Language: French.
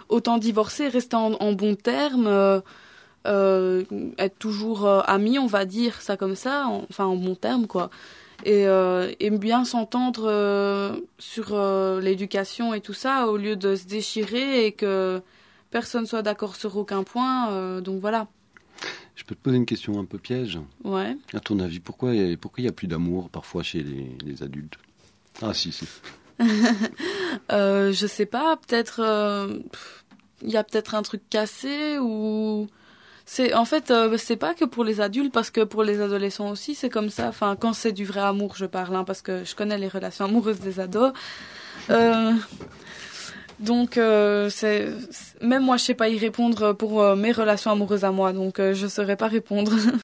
autant divorcer, rester en bons termes, être toujours amis, on va dire ça comme ça, en bons termes, quoi. Et bien s'entendre sur l'éducation et tout ça, au lieu de se déchirer et que personne soit d'accord sur aucun point. Donc voilà. Je peux te poser une question un peu piège? Ouais. À ton avis, pourquoi il y a plus d'amour parfois chez les adultes? Ah si. Je sais pas, peut-être il y a peut-être un truc cassé ou c'est c'est pas que pour les adultes, parce que pour les adolescents aussi c'est comme ça. Enfin, quand c'est du vrai amour, je parle, hein, parce que je connais les relations amoureuses des ados. Donc même moi je sais pas y répondre pour mes relations amoureuses à moi, donc je saurais pas répondre.